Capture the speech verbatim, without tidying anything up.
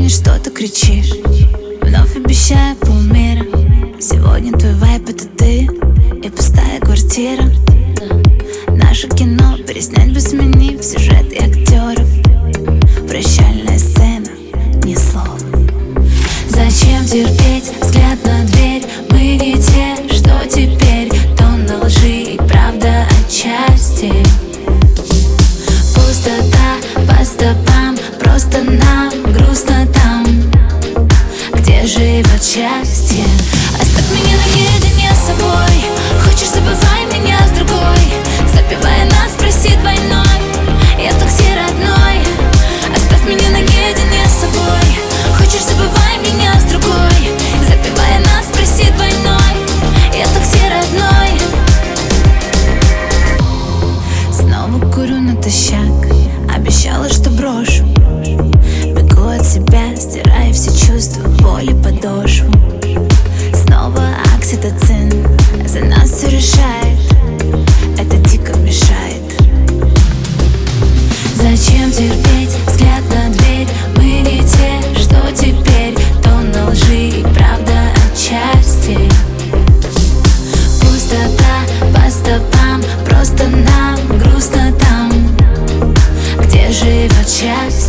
что ты кричишь, вновь обещая полмира. Сегодня твой вайб — это ты и пустая квартира. Наше кино переснять бы, сменив сюжет и актеров. Прощальная сцена, ни слова. Зачем терпеть взгляд на дверь? Мы не те, что теперь. Тонна лжи и правда отчасти. Пустота по стопам, просто нам грустно там, где живет счастье. Оставь меня наедине с собой. Хочешь, забывай меня с другой. Запивая нас, проси двойной. Я такси родной. Оставь меня наедине с собой. Хочешь, забывай меня с другой. Запивая нас, проси двойной. Я такси родной. Снова курю натощак. Обещала, что брошу. Бегу от себя, стирая все чувства, боли, подошву. Снова окситоцин за нас все решает. Это дико мешает. Зачем терпеть взгляд на дверь? Мы не те, что теперь. Тонна лжи и правда отчасти. Пустота по стопам, просто нам грустно там, где живет счастье.